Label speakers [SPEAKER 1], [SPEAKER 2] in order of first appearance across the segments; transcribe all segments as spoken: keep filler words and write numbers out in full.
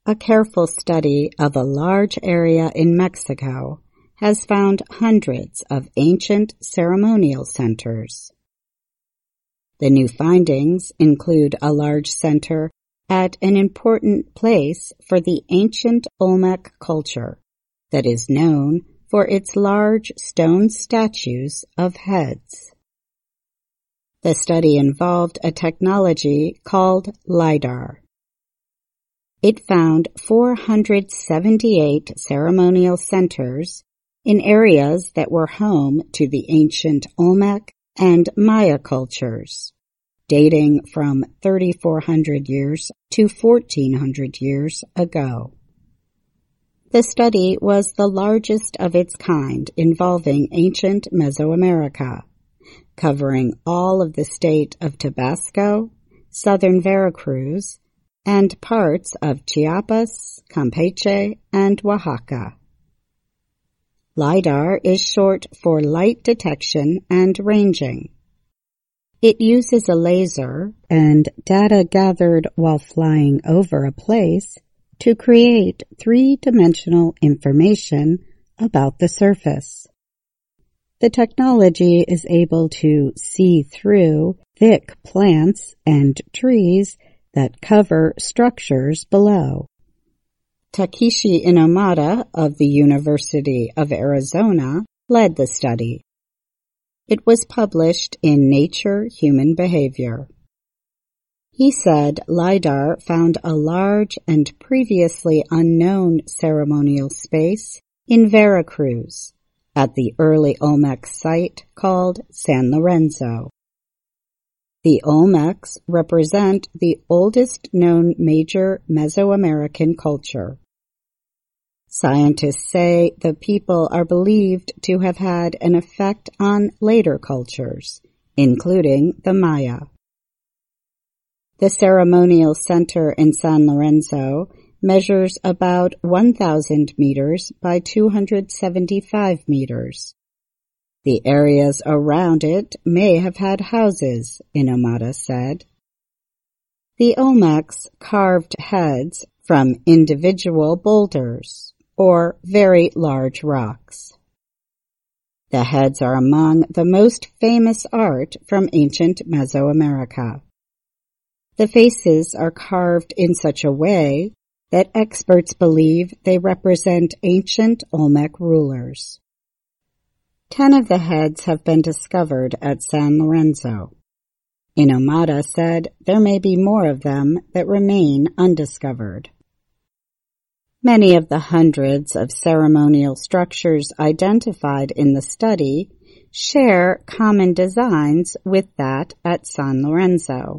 [SPEAKER 1] A careful study of a large area in Mexico has found hundreds of ancient ceremonial centers. The new findings include a large center at an important place for the ancient Olmec culture that is known for its large stone statues of heads. The study involved a technology called LiDAR. It found four hundred seventy-eight ceremonial centers in areas that were home to the ancient Olmec and Maya cultures, dating from thirty-four hundred years to fourteen hundred years ago. The study was the largest of its kind involving ancient Mesoamerica, covering all of the state of Tabasco, southern Veracruz, and parts of Chiapas, Campeche, and Oaxaca. LiDAR is short for light detection and ranging. It uses a laser and data gathered while flying over a place to create three-dimensional information about the surface. The technology is able to see through thick plants and trees that cover structures below. Takeshi Inomata of the University of Arizona led the study. It was published in Nature Human Behavior. He said LiDAR found a large and previously unknown ceremonial space in Veracruz at the early Olmec site called San Lorenzo. The Olmecs represent the oldest known major Mesoamerican culture. Scientists say the people are believed to have had an effect on later cultures, including the Maya. The ceremonial center in San Lorenzo measures about one thousand meters by two hundred seventy-five meters. The areas around it may have had houses, Inomata said. The Olmecs carved heads from individual boulders or very large rocks. The heads are among the most famous art from ancient Mesoamerica. The faces are carved in such a way that experts believe they represent ancient Olmec rulers. Ten of the heads have been discovered at San Lorenzo. Inomata said there may be more of them that remain undiscovered. Many of the hundreds of ceremonial structures identified in the study share common designs with that at San Lorenzo.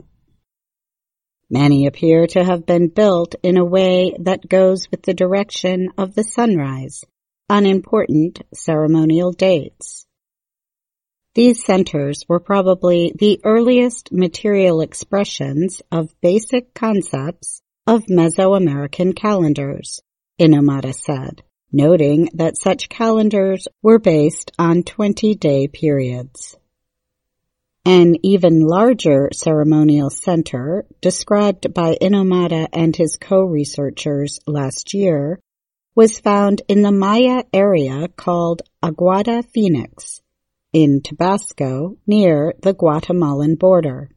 [SPEAKER 1] Many appear to have been built in a way that goes with the direction of the sunrise on important ceremonial dates. These centers were probably the earliest material expressions of basic concepts of Mesoamerican calendars, Inomata said, noting that such calendars were based on twenty-day periods. An even larger ceremonial center, described by Inomata and his co-researchers last year, was found in the Maya area called Aguada Phoenix, in Tabasco, near the Guatemalan border.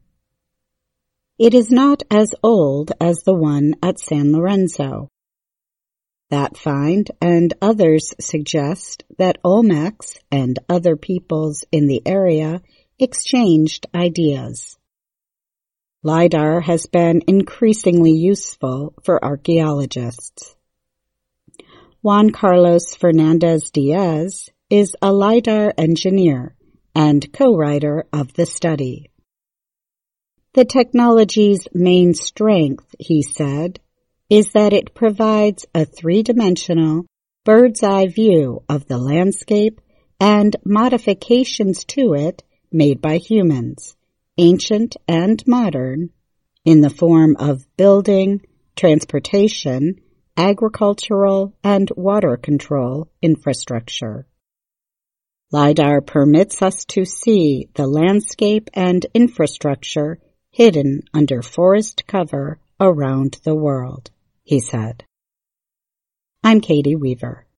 [SPEAKER 1] It is not as old as the one at San Lorenzo. That find and others suggest that Olmecs and other peoples in the area exchanged ideas. LiDAR has been increasingly useful for archaeologists. Juan Carlos Fernandez Diaz is a LiDAR engineer and co-writer of the study. The technology's main strength, he said, is that it provides a three-dimensional, bird's-eye view of the landscape and modifications to it made by humans, ancient and modern, in the form of building, transportation, agricultural, and water control infrastructure. LiDAR permits us to see the landscape and infrastructure hidden under forest cover around the world, he said. I'm Katie Weaver.